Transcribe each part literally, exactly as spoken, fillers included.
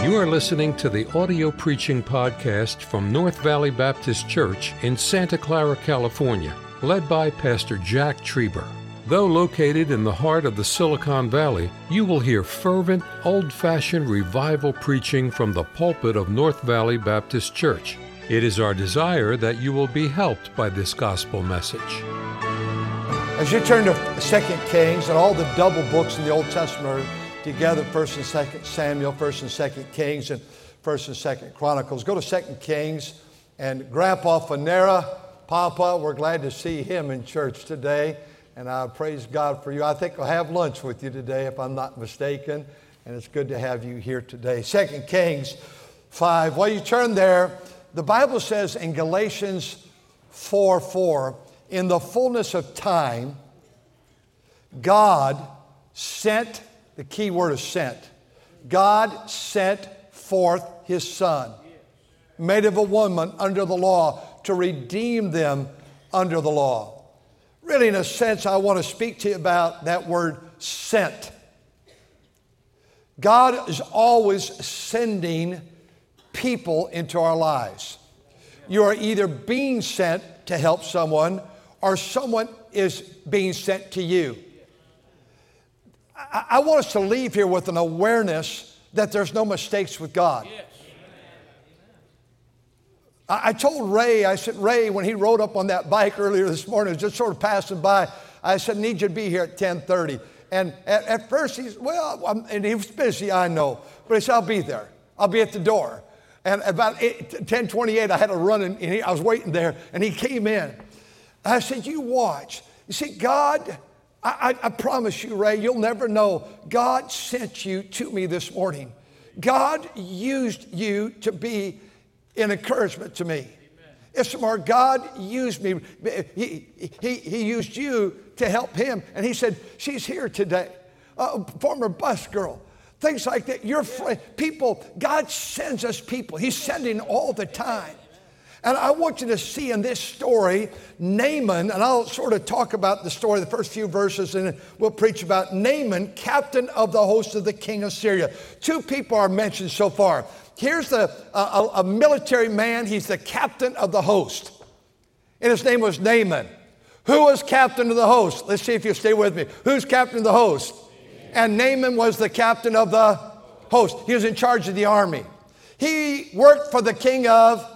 You are listening to the audio preaching podcast from North Valley Baptist Church in Santa Clara, California, led by Pastor Jack Trieber. Though located in the heart of the Silicon Valley, you will hear fervent, old-fashioned revival preaching from the pulpit of North Valley Baptist Church. It is our desire that you will be helped by this gospel message. As you turn to Second Kings, and all the double books in the Old Testament are together, First and Second Samuel, First and Second Kings, and First and Second Chronicles. Go to Second Kings, and Grandpa Fanera, Papa, we're glad to see him in church today, and I praise God for you. I think I'll have lunch with you today, if I'm not mistaken, and it's good to have you here today. Second Kings five. While you turn there, the Bible says in Galatians four four, in the fullness of time, God sent, the key word is sent, God sent forth His Son, made of a woman under the law, to redeem them under the law. Really, in a sense, I want to speak to you about that word sent. God is always sending people into our lives. You are either being sent to help someone, or someone is being sent to you. I, I want us to leave here with an awareness that there's no mistakes with God. I, I told Ray, I said, Ray, when he rode up on that bike earlier this morning, just sort of passing by, I said, I need you to be here at ten thirty. And at, at first he's, well, I'm, and he was busy, I know, but he said, I'll be there. I'll be at the door. And about ten twenty-eight, I had to run, and he, I was waiting there, and he came in. I said, you watch. You see, God, I, I, I promise you, Ray, you'll never know. God sent you to me this morning. God used you to be an encouragement to me. Amen. It's more, God used me. He, he, he used you to help him. And he said, she's here today. A former bus girl. Things like that. Your friend, people, God sends us people. He's sending all the time. And I want you to see in this story, Naaman, and I'll sort of talk about the story, the first few verses, and we'll preach about Naaman, captain of the host of the king of Syria. Two people are mentioned so far. Here's the, a, a military man. He's the captain of the host. And his name was Naaman. Who was captain of the host? Let's see if you'll stay with me. Who's captain of the host? And Naaman was the captain of the host. He was in charge of the army. He worked for the king of,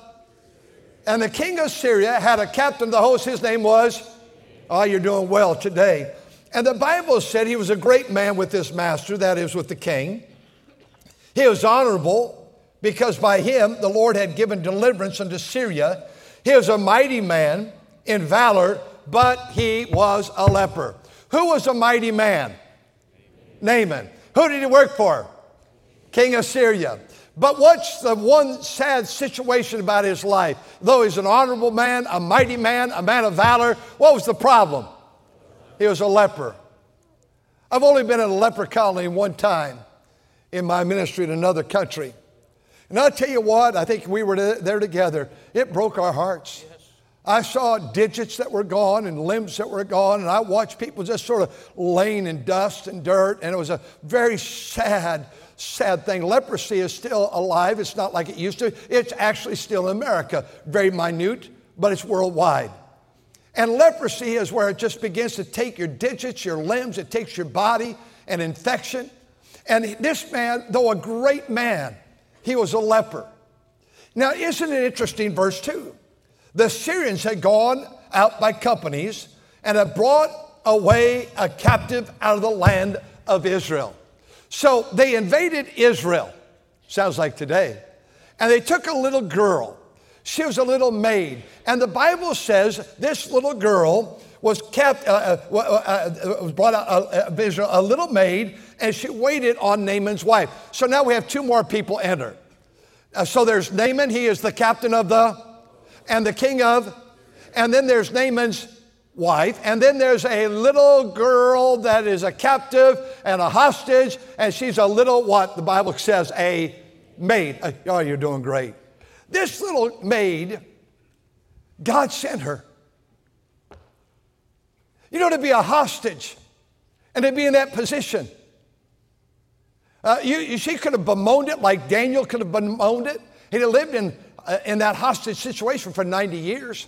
and the king of Syria had a captain of the host. His name was, oh, you're doing well today. And the Bible said he was a great man with his master, that is with the king. He was honorable because by him the Lord had given deliverance unto Syria. He was a mighty man in valor, but he was a leper. Who was a mighty man? Naaman. Who did he work for? King of Syria. But what's the one sad situation about his life? Though he's an honorable man, a mighty man, a man of valor, what was the problem? He was a leper. I've only been in a leper colony one time in my ministry in another country. And I'll tell you what, I think we were there together. It broke our hearts. I saw digits that were gone and limbs that were gone, and I watched people just sort of laying in dust and dirt, and it was a very sad, sad thing. Leprosy is still alive. It's not like it used to. It's actually still in America. Very minute, but it's worldwide. And leprosy is where it just begins to take your digits, your limbs, it takes your body, an infection. And this man, though a great man, he was a leper. Now, isn't it interesting, verse two? The Syrians had gone out by companies and had brought away a captive out of the land of Israel. So they invaded Israel, sounds like today, and they took a little girl. She was a little maid. And the Bible says this little girl was kept, uh, uh, uh, was brought out of Israel, a little maid, and she waited on Naaman's wife. So now we have two more people enter. Uh, so there's Naaman, he is the captain of the and the king of, and then there's Naaman's wife, and then there's a little girl that is a captive and a hostage, and she's a little, what the Bible says, a maid. Oh, you're doing great. This little maid, God sent her. You know, to be a hostage and to be in that position. Uh, you, you, she could have bemoaned it like Daniel could have bemoaned it. He'd have lived in, uh, in that hostage situation for ninety years.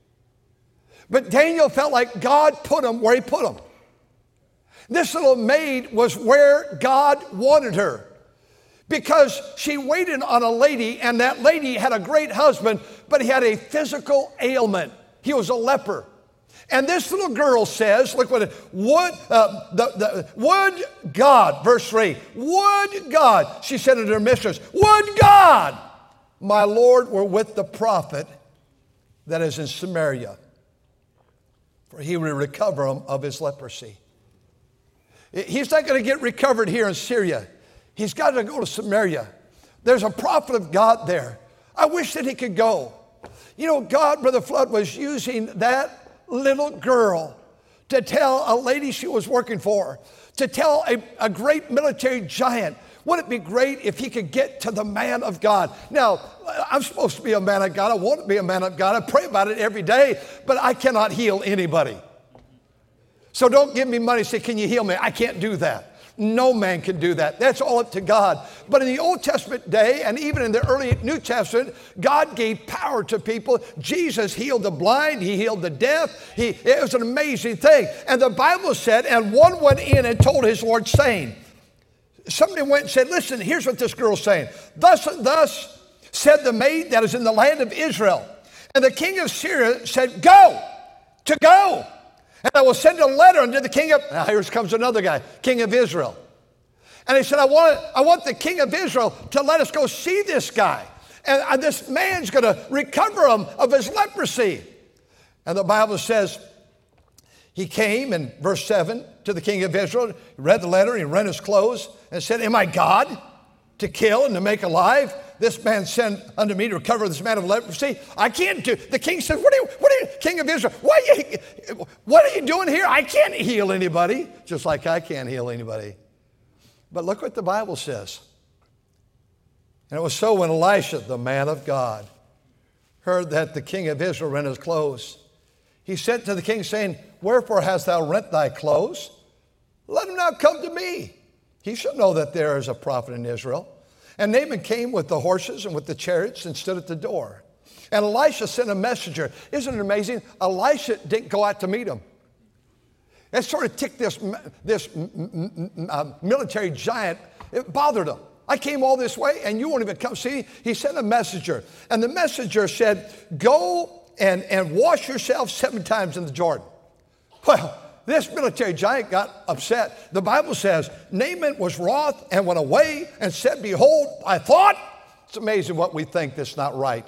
But Daniel felt like God put him where he put him. This little maid was where God wanted her because she waited on a lady, and that lady had a great husband, but he had a physical ailment. He was a leper. And this little girl says, look what it, would, uh, the, the, would God, verse three, would God, she said unto her mistress, would God, my Lord, were with the prophet that is in Samaria, for he would recover him of his leprosy. He's not going to get recovered here in Syria. He's got to go to Samaria. There's a prophet of God there. I wish that he could go. You know, God, Brother Flood, was using that little girl to tell a lady she was working for, to tell a, a great military giant. Wouldn't it be great if he could get to the man of God? Now, I'm supposed to be a man of God. I want to be a man of God. I pray about it every day, but I cannot heal anybody. So don't give me money and say, can you heal me? I can't do that. No man can do that. That's all up to God. But in the Old Testament day, and even in the early New Testament, God gave power to people. Jesus healed the blind. He healed the deaf. He, it was an amazing thing. And the Bible said, and one went in and told his Lord, saying, somebody went and said, listen, here's what this girl's saying. Thus, thus said the maid that is in the land of Israel. And the king of Syria said, go, to go. And I will send a letter unto the king of, now here comes another guy, king of Israel. And he said, I want, I want the king of Israel to let us go see this guy. And this man's going to recover him of his leprosy. And the Bible says, he came in verse seven to the king of Israel, he read the letter, he rent his clothes, and said, am I God to kill and to make alive? This man sent unto me to recover this man of leprosy. I can't do. The king said, what are you, what are you, king of Israel? What are you, what are you doing here? I can't heal anybody, just like I can't heal anybody. But look what the Bible says. And it was so when Elisha, the man of God, heard that the king of Israel rent his clothes, he sent to the king saying, wherefore hast thou rent thy clothes? Let him now come to me. He shall know that there is a prophet in Israel. And Naaman came with the horses and with the chariots and stood at the door. And Elisha sent a messenger. Isn't it amazing? Elisha didn't go out to meet him. That sort of ticked this, this uh, military giant. It bothered him. I came all this way and you won't even come see. He sent a messenger. And the messenger said, go and, and wash yourself seven times in the Jordan. Well, this military giant got upset. The Bible says, Naaman was wroth and went away and said, behold, I thought, it's amazing what we think that's not right.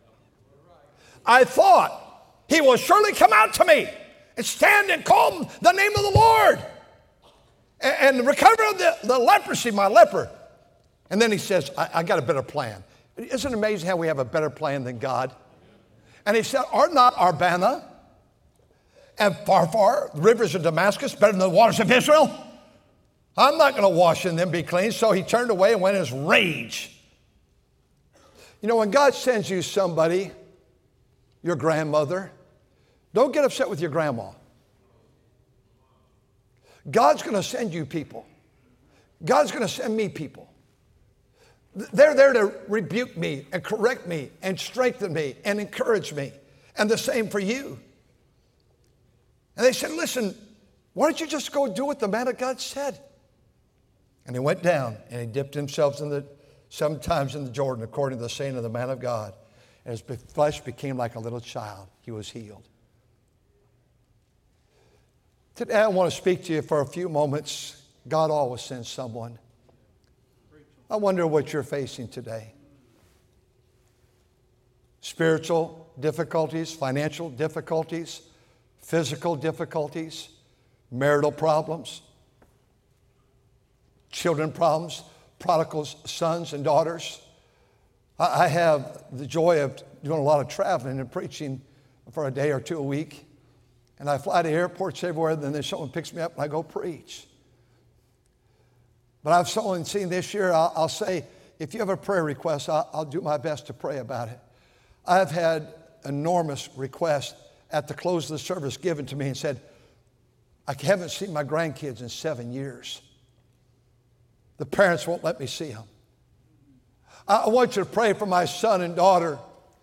I thought he will surely come out to me and stand and call the name of the Lord and, and recover the, the leprosy, my leper. And then he says, I, I got a better plan. Isn't it amazing how we have a better plan than God? And he said, are not Arbana and Pharpar, the rivers of Damascus, better than the waters of Israel? I'm not going to wash in them, be clean. So he turned away and went in his rage. You know, when God sends you somebody, your grandmother, don't get upset with your grandma. God's going to send you people. God's going to send me people. They're there to rebuke me and correct me and strengthen me and encourage me. And the same for you. And they said, listen, why don't you just go do what the man of God said? And he went down and he dipped himself in the, seven times in the Jordan, according to the saying of the man of God. And his flesh became like a little child. He was healed. Today I want to speak to you for a few moments. God always sends someone. I wonder what you're facing today. Spiritual difficulties, financial difficulties, physical difficulties, marital problems, children problems, prodigal sons and daughters. I have the joy of doing a lot of traveling and preaching for a day or two a week. And I fly to airports everywhere, and then someone picks me up and I go preach. But I've someone seen this year, I'll, I'll say, if you have a prayer request, I'll, I'll do my best to pray about it. I've had enormous requests at the close of the service given to me and said, I haven't seen my grandkids in seven years. The parents won't let me see them. I want you to pray for my son and daughter,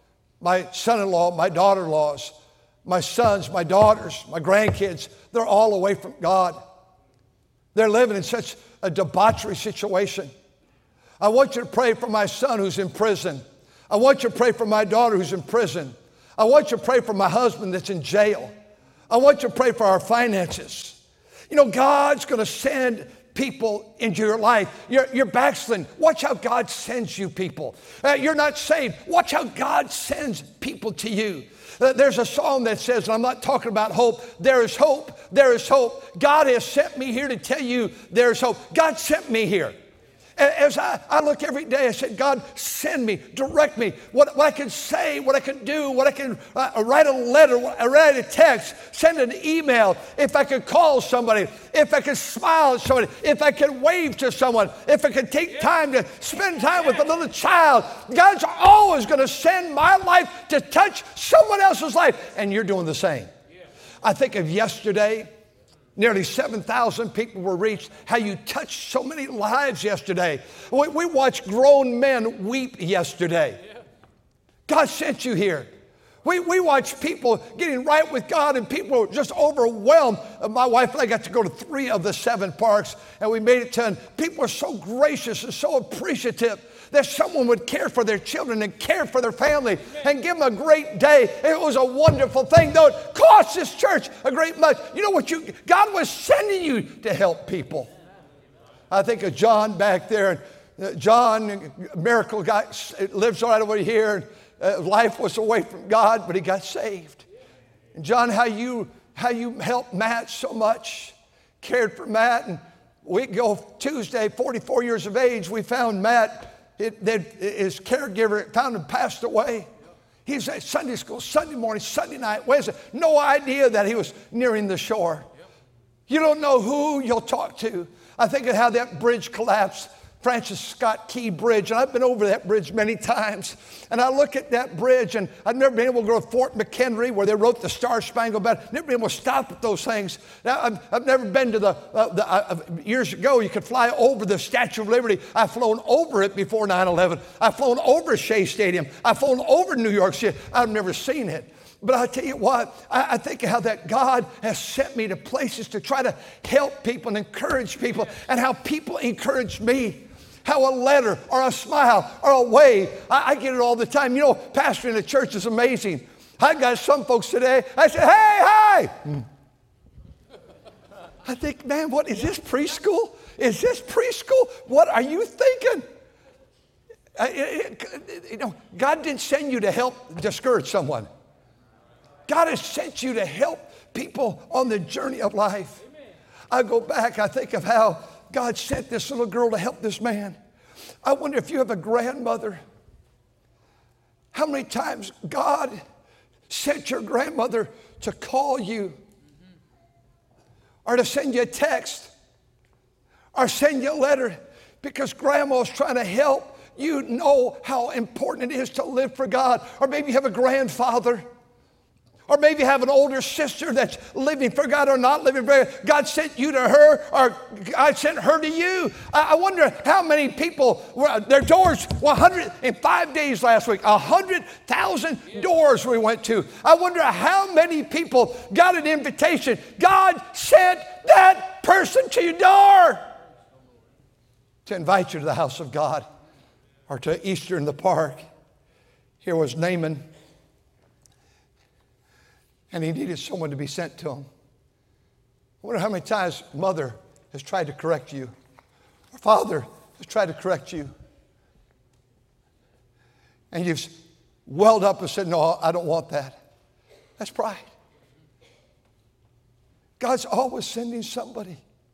my son-in-law, my daughter-in-laws, my sons, my daughters, my grandkids. They're all away from God. They're living in such a debauchery situation. I want you to pray for my son who's in prison. I want you to pray for my daughter who's in prison. I want you to pray for my husband that's in jail. I want you to pray for our finances. You know, God's going to send people into your life. You're, you're backsliding. Watch how God sends you people. Uh, you're not saved. Watch how God sends people to you. Uh, there's a song that says, and I'm not talking about hope, there is hope, there is hope. God has sent me here to tell you there's hope. God sent me here. As I, I look every day, I said, God, send me, direct me, what, what I can say, what I can do, what I can uh, write a letter, write a text, send an email, if I could call somebody, if I could smile at somebody, if I could wave to someone, if I could take time to spend time with a little child. God's always going to send my life to touch someone else's life, and you're doing the same. I think of yesterday. Nearly seven thousand people were reached. How you touched so many lives yesterday. We, we watched grown men weep yesterday. God sent you here. We, we watched people getting right with God, and people were just overwhelmed. My wife and I got to go to three of the seven parks, and we made it to, and people were so gracious and so appreciative that someone would care for their children and care for their family and give them a great day. It was a wonderful thing, though it cost this church a great much. You know what? You God was sending you to help people. I think of John back there. And John, miracle guy, lives right over here. Uh, life was away from God, but he got saved. And John, how you how you helped Matt so much, cared for Matt. And we go Tuesday, forty-four years of age, we found Matt. It, that his caregiver found him passed away. He was at Sunday school, Sunday morning, Sunday night, Wednesday. No idea that he was nearing the shore. You don't know who you'll talk to. I think of how that bridge collapsed, Francis Scott Key Bridge, and I've been over that bridge many times. And I look at that bridge, and I've never been able to go to Fort McHenry where they wrote the Star Spangled Banner. Never been able to stop at those things. Now, I've, I've never been to the, uh, the uh, years ago, you could fly over the Statue of Liberty. I've flown over it before nine eleven. I've flown over Shea Stadium. I've flown over New York City. I've never seen it. But I tell you what, I, I think how that God has sent me to places to try to help people and encourage people, and how people encourage me. How a letter or a smile or a wave, I, I get it all the time. You know, pastoring a church is amazing. I got some folks today, I say, hey, hi. Mm. I think, man, what is this, preschool? Is this preschool? What are you thinking? I, it, it, you know, God didn't send you to help discourage someone. God has sent you to help people on the journey of life. Amen. I go back, I think of how God sent this little girl to help this man. I wonder if you have a grandmother, how many times God sent your grandmother to call you, or to send you a text, or send you a letter, because grandma's trying to help you know how important it is to live for God. Or maybe you have a grandfather, or maybe you have an older sister that's living for God or not living for God. God sent you to her, or God sent her to you. I wonder how many people, were, their doors, one hundred five days last week, one hundred thousand doors we went to. I wonder how many people got an invitation. God sent that person to your door to invite you to the house of God, or to Easter in the park. Here was Naaman. And he needed someone to be sent to him. I wonder how many times mother has tried to correct you, or father has tried to correct you, and you've welled up and said, no, I don't want that. That's pride. God's always sending somebody.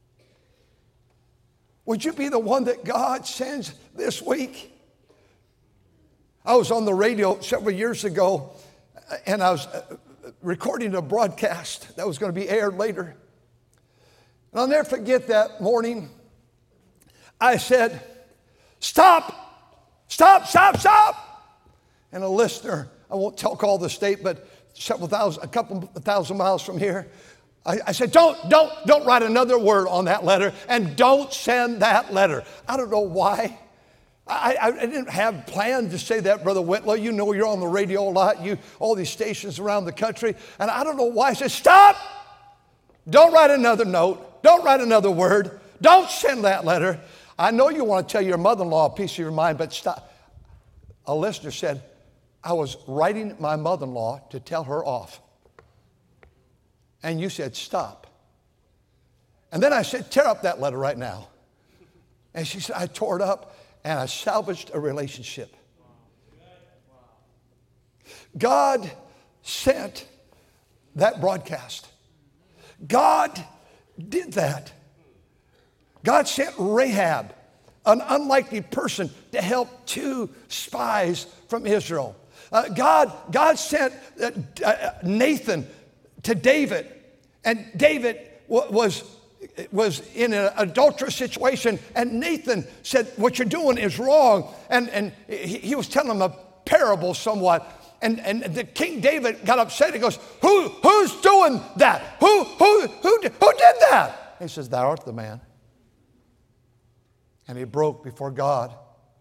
Would you be the one that God sends this week? I was on the radio several years ago, and I was recording a broadcast that was going to be aired later. And I'll never forget that morning. I said, stop, stop, stop, stop. And a listener, I won't talk all the state, but several thousand, a couple thousand miles from here, I, I said, don't, don't, don't write another word on that letter, and don't send that letter. I don't know why. I, I, I didn't have planned to say that, Brother Whitlow. You know you're on the radio a lot, you all these stations around the country, and I don't know why. I said, stop! Don't write another note. Don't write another word. Don't send that letter. I know you want to tell your mother-in-law a piece of your mind, but stop. A listener said, I was writing my mother-in-law to tell her off. And you said, stop. And then I said, tear up that letter right now. And she said, I tore it up and I salvaged a relationship. God sent that broadcast. God did that. God sent Rahab, an unlikely person, to help two spies from Israel. Uh, God, God sent uh, uh, Nathan to David, and David w- was, was in an adulterous situation, and Nathan said, what you're doing is wrong, and, and he, he was telling him a parable somewhat, and, and the King David got upset. He goes, Who, who's doing that? Who, who, who, who did that? He says, thou art the man. And he broke before God.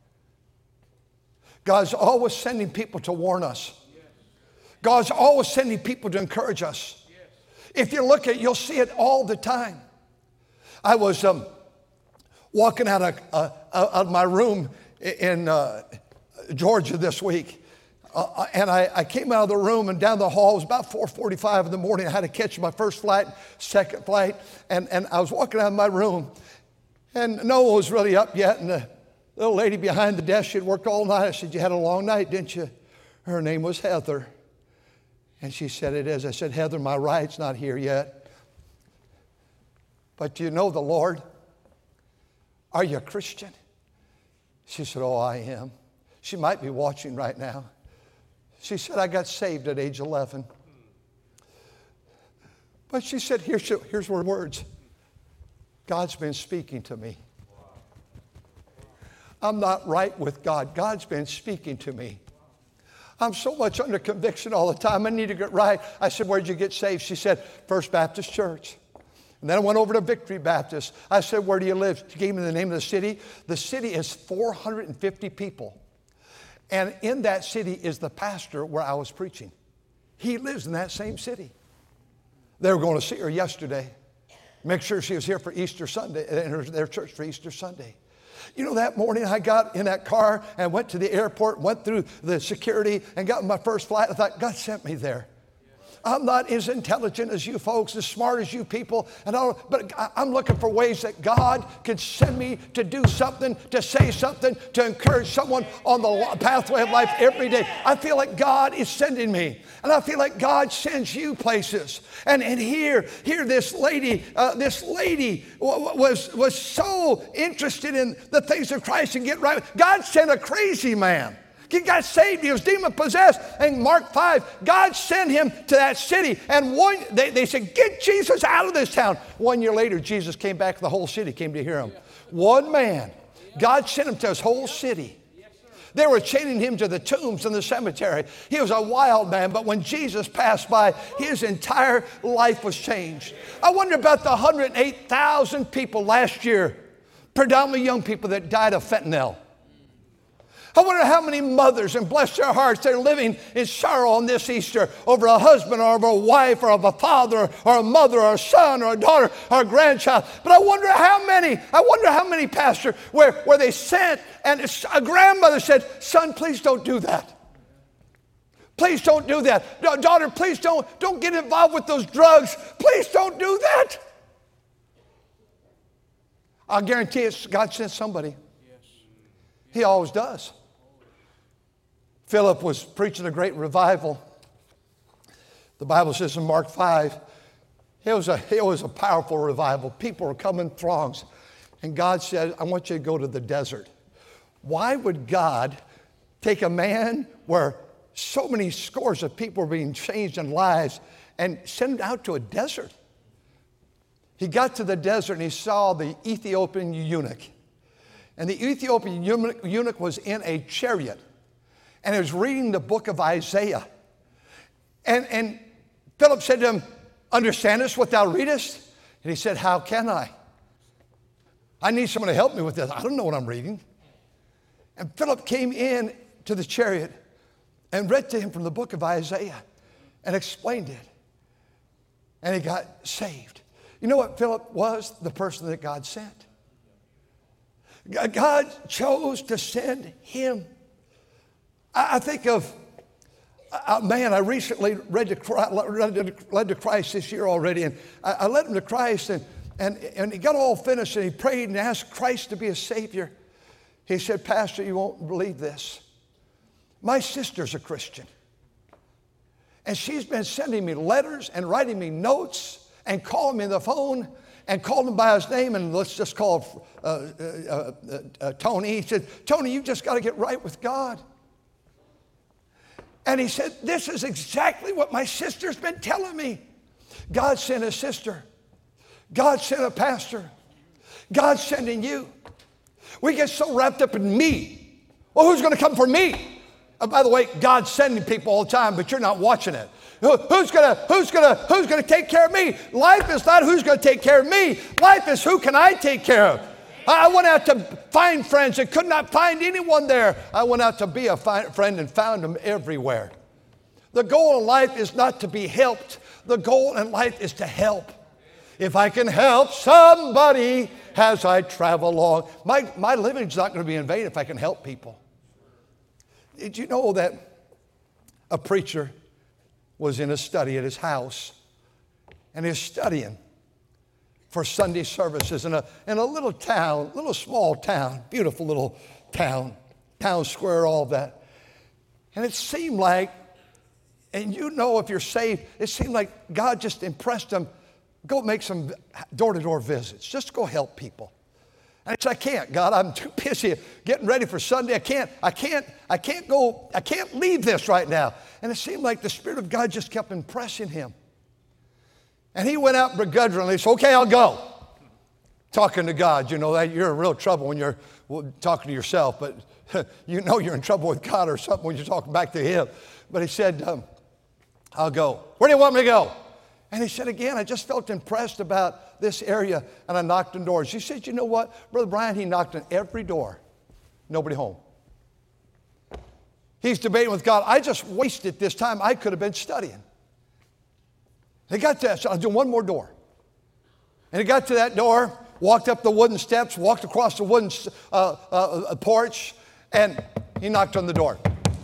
God's always sending people to warn us. God's always sending people to encourage us. If you look at it, you'll see it all the time. I was um, walking out of, uh, out of my room in uh, Georgia this week. Uh, and I, I came out of the room and down the hall. It was about four forty-five in the morning. I had to catch my first flight, second flight. And, and I was walking out of my room. And no one was really up yet. And the little lady behind the desk, she'd worked all night. I said, you had a long night, didn't you? Her name was Heather. And she said, it is. I said, Heather, my ride's not here yet. But do you know the Lord? Are you a Christian? She said, oh, I am. She might be watching right now. She said, I got saved at age eleven. But she said, here's, here's her words. God's been speaking to me. I'm not right with God. God's been speaking to me. I'm so much under conviction all the time. I need to get right. I said, where'd you get saved? She said, First Baptist Church. And then I went over to Victory Baptist. I said, where do you live? She gave me the name of the city. The city is four hundred fifty people. And in that city is the pastor where I was preaching. He lives in that same city. They were going to see her yesterday. Make sure she was here for Easter Sunday, in her, their church for Easter Sunday. You know, that morning I got in that car and went to the airport, went through the security and got my first flight. I thought, God sent me there. I'm not as intelligent as you folks, as smart as you people, and all, but I'm looking for ways that God could send me to do something, to say something, to encourage someone on the pathway of life every day. I feel like God is sending me, and I feel like God sends you places. And, and here, here this lady, uh, this lady w- was, was so interested in the things of Christ and get right. God sent a crazy man. He got saved. He was demon-possessed. And Mark five, God sent him to that city. And one, they, they said, get Jesus out of this town. One year later, Jesus came back. The whole city came to hear him. One man. God sent him to his whole city. They were chaining him to the tombs in the cemetery. He was a wild man, but when Jesus passed by, his entire life was changed. I wonder about the one hundred eight thousand people last year, predominantly young people, that died of fentanyl. I wonder how many mothers, and bless their hearts, they're living in sorrow on this Easter over a husband or over a wife or of a father or a mother or a son or a daughter or a grandchild. But I wonder how many, I wonder how many, Pastor, where, where they sent and a grandmother said, son, please don't do that. Please don't do that. Daughter, please don't, don't get involved with those drugs. Please don't do that. I'll guarantee it's God sent somebody. He always does. Philip was preaching a great revival. The Bible says in Mark five, it was a, it was a powerful revival. People were coming in throngs. And God said, I want you to go to the desert. Why would God take a man where so many scores of people were being changed in lives and send him out to a desert? He got to the desert and he saw the Ethiopian eunuch. And the Ethiopian eunuch was in a chariot. And he was reading the book of Isaiah. And, and Philip said to him, understandest what thou readest? And he said, how can I? I need someone to help me with this. I don't know what I'm reading. And Philip came in to the chariot and read to him from the book of Isaiah and explained it. And he got saved. You know what Philip was? The person that God sent. God chose to send him. I think of a man I recently read to Christ, led to Christ this year already, and I led him to Christ, and, and, and he got all finished, and he prayed and asked Christ to be his Savior. He said, Pastor, you won't believe this. My sister's a Christian, and she's been sending me letters and writing me notes and calling me on the phone and called him by his name, and let's just call uh, uh, uh, uh, Tony. He said, Tony, you just got to get right with God. And he said, this is exactly what my sister's been telling me. God sent a sister. God sent a pastor. God's sending you. We get so wrapped up in me. Well, who's going to come for me? And by the way, God's sending people all the time, but you're not watching it. Who's gonna, who's gonna, who's gonna take care of me? Life is not who's gonna take care of me. Life is who can I take care of? I went out to find friends and could not find anyone there. I went out to be a friend and found them everywhere. The goal in life is not to be helped. The goal in life is to help. If I can help somebody as I travel along, my, my living is not going to be in vain if I can help people. Did you know that a preacher was in a study at his house, and he's studying for Sunday services in a, in a little town, little small town, beautiful little town, town square, all of that. And it seemed like, and you know if you're saved, it seemed like God just impressed him, go make some door-to-door visits, just go help people. And I said, I can't, God, I'm too busy getting ready for Sunday. I can't, I can't, I can't go, I can't leave this right now. And it seemed like the Spirit of God just kept impressing him. And he went out begrudgingly, said, okay, I'll go. Talking to God, you know, that you're in real trouble when you're talking to yourself, but you know you're in trouble with God or something when you're talking back to him. But he said, um, I'll go. Where do you want me to go? And he said, again, I just felt impressed about this area, and I knocked on doors. He said, you know what, Brother Brian, he knocked on every door. Nobody home. He's debating with God. I just wasted this time. I could have been studying. He got to that, so I'll do one more door. And he got to that door, walked up the wooden steps, walked across the wooden uh, uh, porch, and he knocked on the door.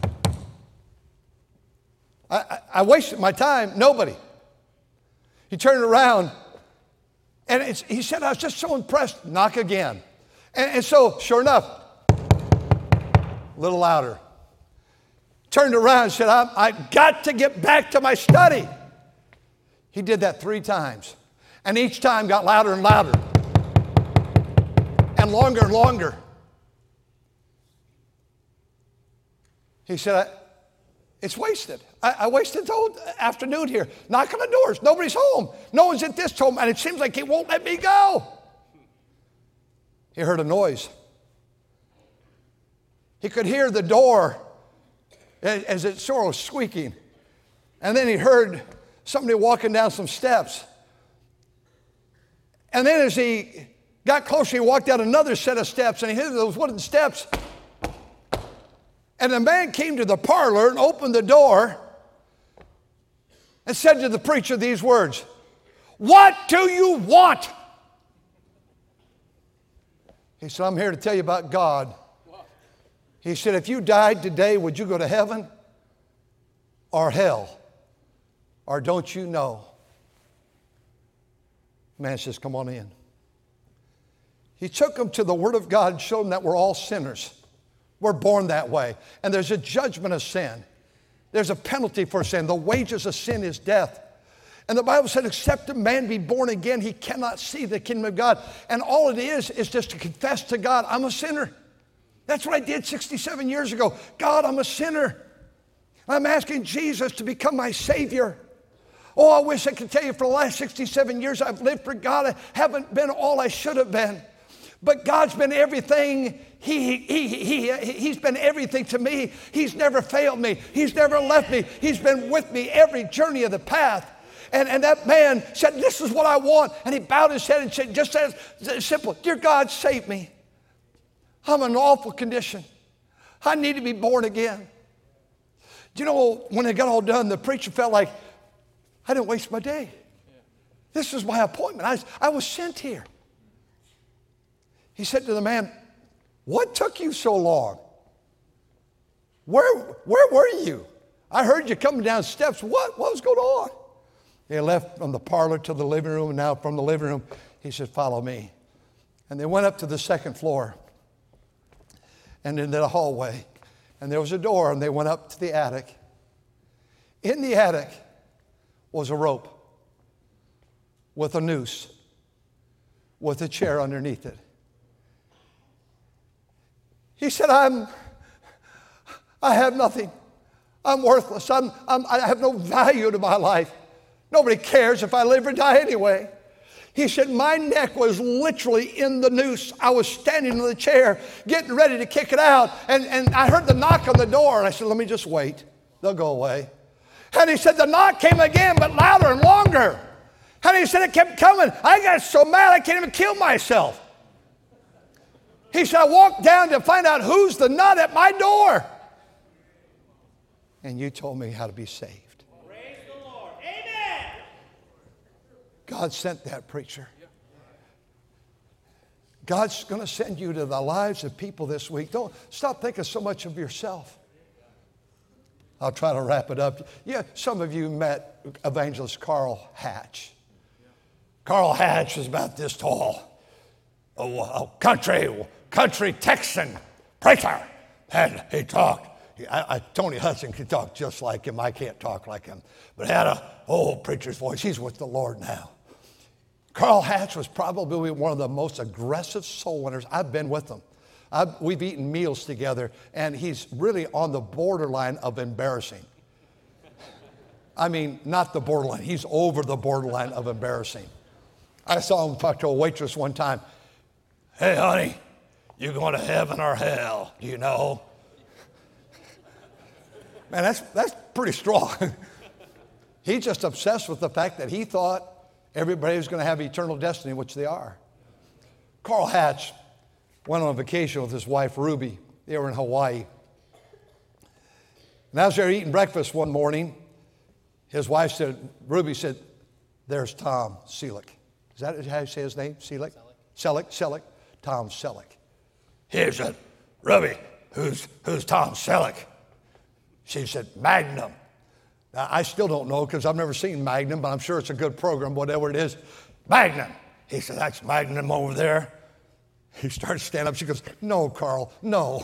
I, I, I wasted my time. Nobody. He turned around, and it's, he said, I was just so impressed. Knock again. And, and so, sure enough, a little louder. Turned around and said, I, I got to get back to my study. He did that three times. And each time got louder and louder. And longer and longer. He said, I, it's wasted. I, I wasted the whole afternoon here. Knocking on doors. Nobody's home. No one's at this home. And it seems like he won't let me go. He heard a noise. He could hear the door as it sort of squeaking. And then he heard somebody walking down some steps. And then as he got closer, he walked down another set of steps, and he hit those wooden steps. And the man came to the parlor and opened the door and said to the preacher these words, "What do you want?" He said, "I'm here to tell you about God." He said, "If you died today, would you go to heaven or hell? Or don't you know?" Man says, "Come on in." He took him to the Word of God and showed him that we're all sinners. We're born that way. And there's a judgment of sin. There's a penalty for sin. The wages of sin is death. And the Bible said, except a man be born again, he cannot see the kingdom of God. And all it is is just to confess to God, I'm a sinner. That's what I did sixty-seven years ago. God, I'm a sinner. I'm asking Jesus to become my Savior. Oh, I wish I could tell you for the last sixty-seven years I've lived for God. I haven't been all I should have been. But God's been everything. He, he, he, he, he's been everything to me. He's never failed me. He's never left me. He's been with me every journey of the path. And, and that man said, this is what I want. And he bowed his head and said, just as simple, dear God, save me. I'm in an awful condition. I need to be born again. Do you know, when it got all done, the preacher felt like, I didn't waste my day. This was my appointment. I was, I was sent here. He said to the man, what took you so long? Where, where were you? I heard you coming down steps. What, what was going on? He left from the parlor to the living room, and now from the living room, he said, follow me. And they went up to the second floor and into the hallway. And there was a door, and they went up to the attic. In the attic was a rope with a noose, with a chair underneath it. He said, I'm, I have nothing. I'm worthless. I'm, I'm, I have no value to my life. Nobody cares if I live or die anyway. He said, my neck was literally in the noose. I was standing in the chair, getting ready to kick it out. And, and I heard the knock on the door. And I said, let me just wait. They'll go away. And he said, the knock came again, but louder and longer. And he said, it kept coming. I got so mad I can't even kill myself. He said, I walked down to find out who's the nut at my door. And you told me how to be saved. Praise the Lord. Amen. God sent that preacher. God's going to send you to the lives of people this week. Don't stop thinking so much of yourself. I'll try to wrap it up. Yeah, some of you met evangelist Carl Hatch. Carl Hatch was about this tall. A, a country, country Texan preacher. And he talked. I, I, Tony Hudson could talk just like him. I can't talk like him. But he had a old preacher's voice. He's with the Lord now. Carl Hatch was probably one of the most aggressive soul winners. I've been with him. I've, we've eaten meals together, and he's really on the borderline of embarrassing. I mean, not the borderline. He's over the borderline of embarrassing. I saw him talk to a waitress one time. Hey, honey, you going to heaven or hell? Do you know? Man, that's, that's pretty strong. He's just obsessed with the fact that he thought everybody was going to have eternal destiny, which they are. Carl Hatch went on a vacation with his wife, Ruby. They were in Hawaii. And as they were eating breakfast one morning, his wife said, Ruby said, there's Tom Selleck. Is that how you say his name? Selleck? Selleck. Selleck. Tom Selleck. He said, Ruby, who's, who's Tom Selleck? She said, Magnum. Now, I still don't know because I've never seen Magnum, but I'm sure it's a good program, whatever it is. Magnum. He said, that's Magnum over there. He started to stand up. She goes, no, Carl, no.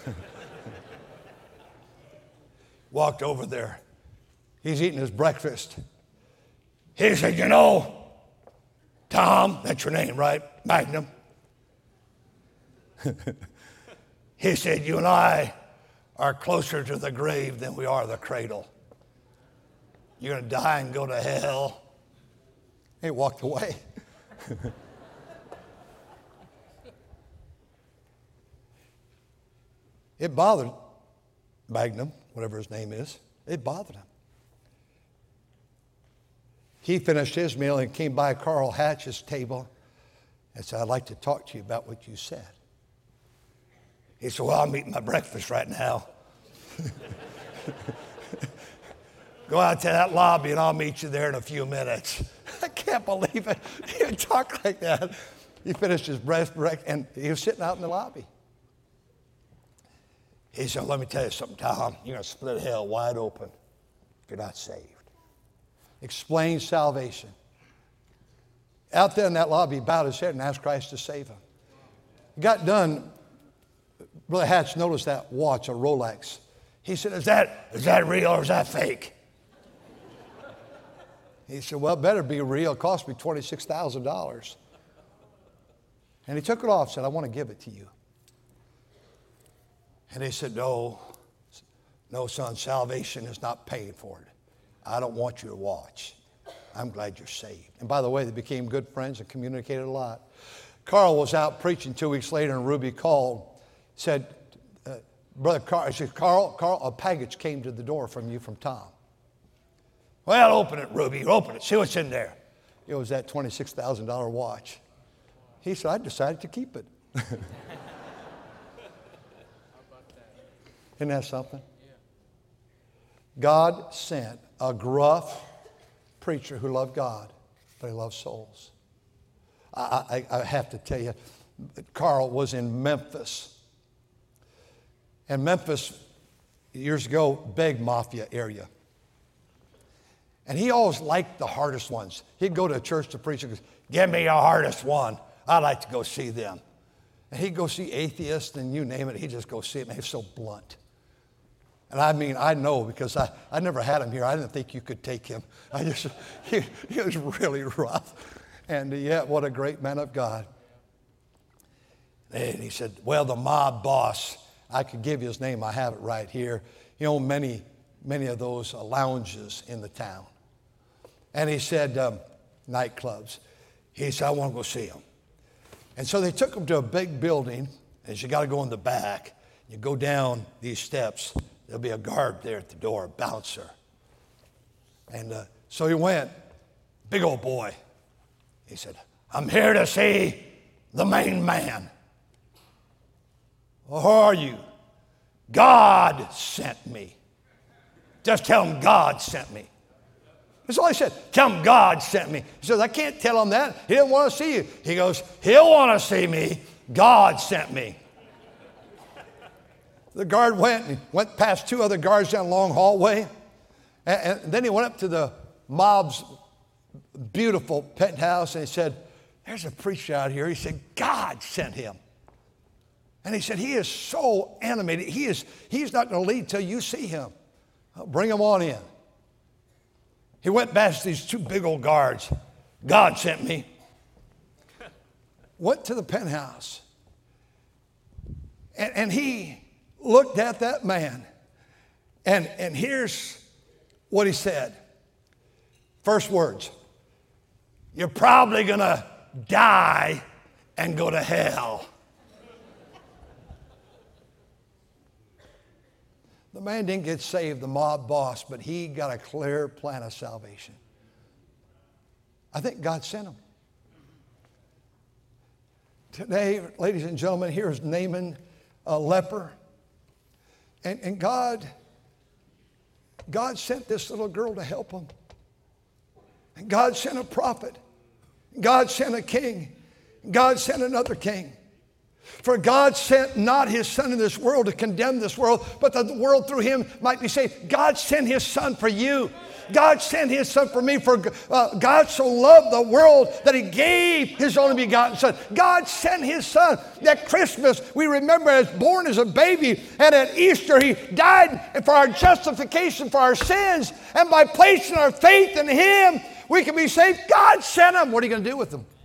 Walked over there. He's eating his breakfast. He said, you know, Tom, that's your name, right? Magnum. He said, you and I are closer to the grave than we are the cradle. You're going to die and go to hell. He walked away. It bothered Magnum, whatever his name is. It bothered him. He finished his meal and came by Carl Hatch's table and said, I'd like to talk to you about what you said. He said, well, I'm eating my breakfast right now. Go out to that lobby and I'll meet you there in a few minutes. I can't believe it. He would talk like that. He finished his breakfast and he was sitting out in the lobby. He said, let me tell you something, Tom. You're going to split hell wide open if you're not saved. Explain salvation. Out there in that lobby, he bowed his head and asked Christ to save him. He got done. Brother Hatch noticed that watch, a Rolex. He said, is that, is that real or is that fake? He said, well, it better be real. It cost me twenty-six thousand dollars. And he took it off and said, I want to give it to you. And he said, no, no, son, salvation is not paying for it. I don't want you to watch. I'm glad you're saved. And by the way, they became good friends and communicated a lot. Carl was out preaching two weeks later, and Ruby called, said, uh, Brother Carl, I said, Carl, Carl, a package came to the door from you from Tom. Well, open it, Ruby. Open it. See what's in there. It was that twenty-six thousand dollars watch. He said, I decided to keep it. Isn't that something? God sent a gruff preacher who loved God, but he loved souls. I, I, I have to tell you, Carl was in Memphis. And Memphis, years ago, big mafia area. And he always liked the hardest ones. He'd go to a church to preach and goes, give me your hardest one. I'd like to go see them. And he'd go see atheists and you name it. He'd just go see it. Man, he's so blunt. And I mean, I know because I, I never had him here. I didn't think you could take him. I just, he, he was really rough. And yet, what a great man of God. And he said, well, the mob boss, I could give you his name. I have it right here. He owned many, many of those uh, lounges in the town. And he said, um, nightclubs. He said, I want to go see him. And so they took him to a big building. And you got to go in the back. You go down these steps. There'll be a guard there at the door, a bouncer. And uh, so he went, big old boy. He said, I'm here to see the main man. Well, who are you? God sent me. Just tell him God sent me. That's all he said. Tell him God sent me. He says, I can't tell him that. He didn't want to see you. He goes, he'll want to see me. God sent me. The guard went and went past two other guards down a long hallway. And, and then he went up to the mob's beautiful penthouse and he said, there's a preacher out here. He said, God sent him. And he said, he is so animated. He is, he's not going to leave till you see him. I'll bring him on in. He went past these two big old guards. God sent me. Went to the penthouse. And, and he looked at that man. And, and here's what he said. First words. You're probably going to die and go to hell. The man didn't get saved, the mob boss, but he got a clear plan of salvation. I think God sent him. Today, ladies and gentlemen, here's Naaman, a leper. And, and God, God sent this little girl to help him. And God sent a prophet. God sent a king. God sent another king. For God sent not his son in this world to condemn this world, but that the world through him might be saved. God sent his son for you. God sent his son for me. For uh, God so loved the world that he gave his only begotten son. God sent his son. At Christmas, we remember as born as a baby. And at Easter, he died for our justification for our sins. And by placing our faith in him, we can be saved. God sent him. What are you going to do with him?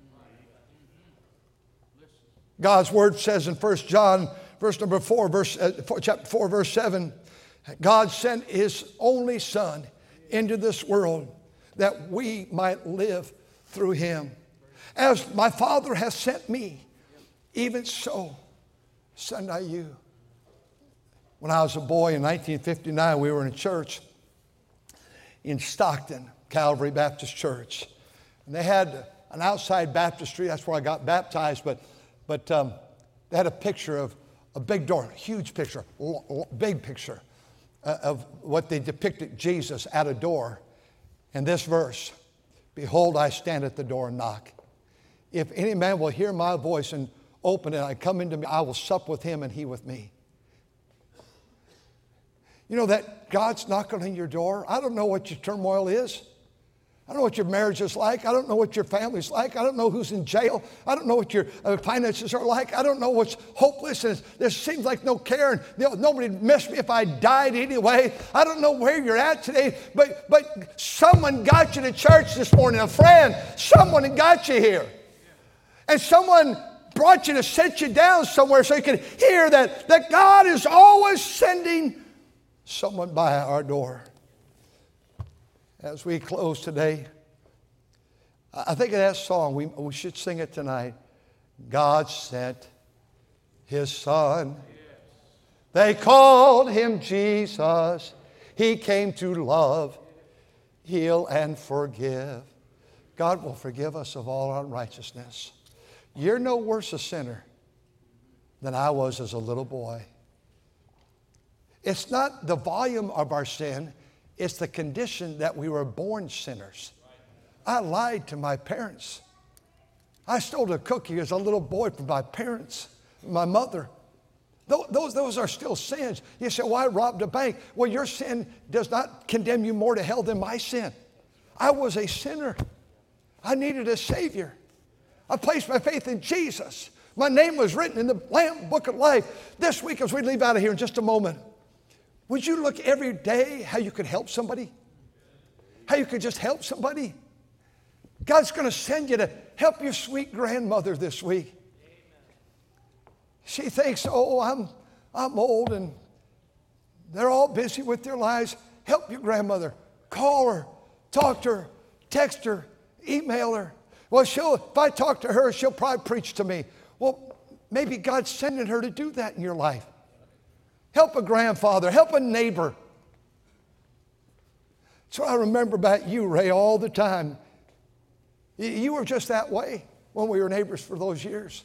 God's word says in First John, verse number four, verse, uh, chapter four, verse seven, God sent his only son into this world that we might live through him. As my Father has sent me, even so send I you. When I was a boy in nineteen fifty-nine, we were in a church in Stockton, Calvary Baptist Church. And they had an outside baptistry. That's where I got baptized. But But um, they had a picture of a big door, a huge picture, l- l- big picture uh, of what they depicted Jesus at a door. And this verse, behold, I stand at the door and knock. If any man will hear my voice and open it, and I come into me, I will sup with him and he with me. You know that God's knocking on your door? I don't know what your turmoil is. I don't know what your marriage is like. I don't know what your family's like. I don't know who's in jail. I don't know what your uh, finances are like. I don't know what's hopeless. And there seems like no care. And you know, nobody would miss me if I died anyway. I don't know where you're at today. But, but someone got you to church this morning. A friend. Someone got you here. And someone brought you to sit you down somewhere so you could hear that, that God is always sending someone by our door. As we close today, I think of that song. We, we should sing it tonight. God sent his son. They called him Jesus. He came to love heal and forgive. God will forgive us of all unrighteousness. You're no worse a sinner than I was as a little boy. It's not the volume of our sin, it's the condition that we were born sinners. I lied to my parents. I stole a cookie as a little boy from my parents, my mother. Those, those are still sins. You say, well, I robbed a bank. Well, your sin does not condemn you more to hell than my sin. I was a sinner. I needed a Savior. I placed my faith in Jesus. My name was written in the Lamb Book of Life. This week, as we leave out of here in just a moment, would you look every day how you could help somebody? How you could just help somebody? God's going to send you to help your sweet grandmother this week. She thinks, oh, I'm, I'm old and they're all busy with their lives. Help your grandmother. Call her, talk to her, text her, email her. Well, she'll, if I talk to her, she'll probably preach to me. Well, maybe God's sending her to do that in your life. Help a grandfather, help a neighbor. So I remember about you, Ray, all the time. You were just that way when we were neighbors for those years.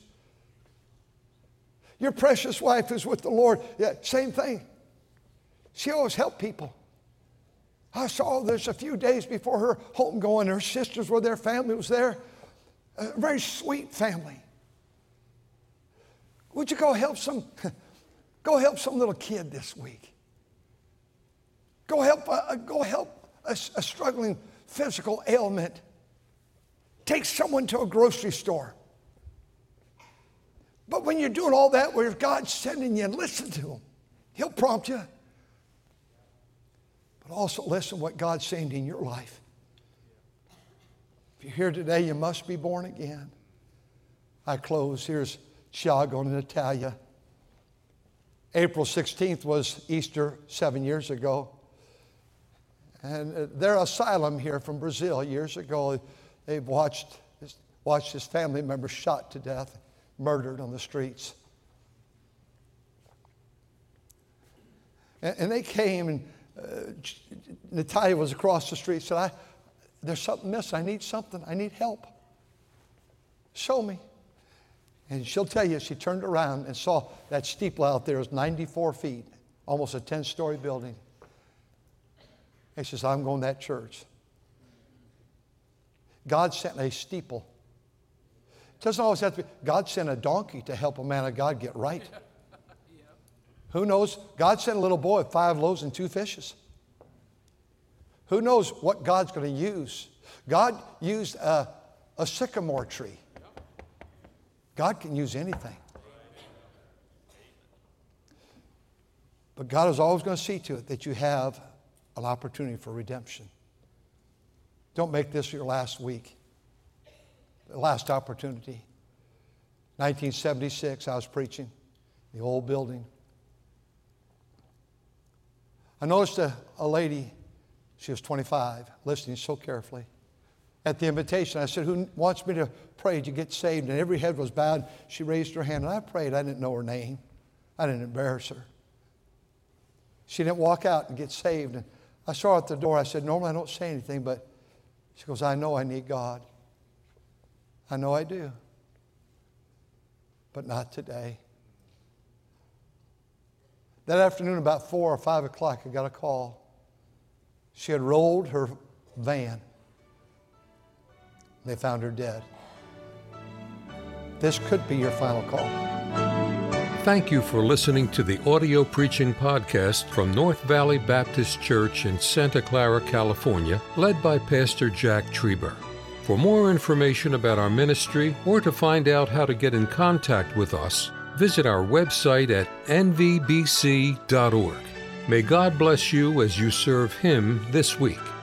Your precious wife is with the Lord. Yeah, same thing. She always helped people. I saw there's a few days before her homegoing, her sisters were there, family was there. A very sweet family. Would you go help some, go help some little kid this week? Go help, uh, go help a, a struggling physical ailment. Take someone to a grocery store. But when you're doing all that, where God's sending you, listen to Him. He'll prompt you. But also listen what God's saying in your life. If you're here today, you must be born again. I close. Here's Thiago and Natalia. April sixteenth was Easter seven years ago. And their asylum here from Brazil years ago, they've watched, watched his family members shot to death, murdered on the streets. And, and they came, and uh, Natalia was across the street, said, I, there's something missing. I need something. I need help. Show me. And she'll tell you, she turned around and saw that steeple out there was ninety-four feet, almost a ten-story building. And she says, I'm going to that church. God sent a steeple. It doesn't always have to be. God sent a donkey to help a man of God get right. Yep. Who knows? God sent a little boy with five loaves and two fishes. Who knows what God's going to use? God used a, a sycamore tree. God can use anything. But God is always going to see to it that you have an opportunity for redemption. Don't make this your last week, the last opportunity. nineteen seventy-six, I was preaching, the old building. I noticed a, a lady, she was twenty-five, listening so carefully. At the invitation, I said, who wants me to pray to get saved? And every head was bowed. She raised her hand, and I prayed. I didn't know her name. I didn't embarrass her. She didn't walk out and get saved. And I saw her at the door. I said, normally I don't say anything, but she goes, I know I need God. I know I do. But not today. That afternoon, about four or five o'clock, I got a call. She had rolled her van. They found her dead. This could be your final call. Thank you for listening to the audio preaching podcast from North Valley Baptist Church in Santa Clara, California, led by Pastor Jack Trieber. For more information about our ministry or to find out how to get in contact with us, visit our website at n v b c dot org. May God bless you as you serve Him this week.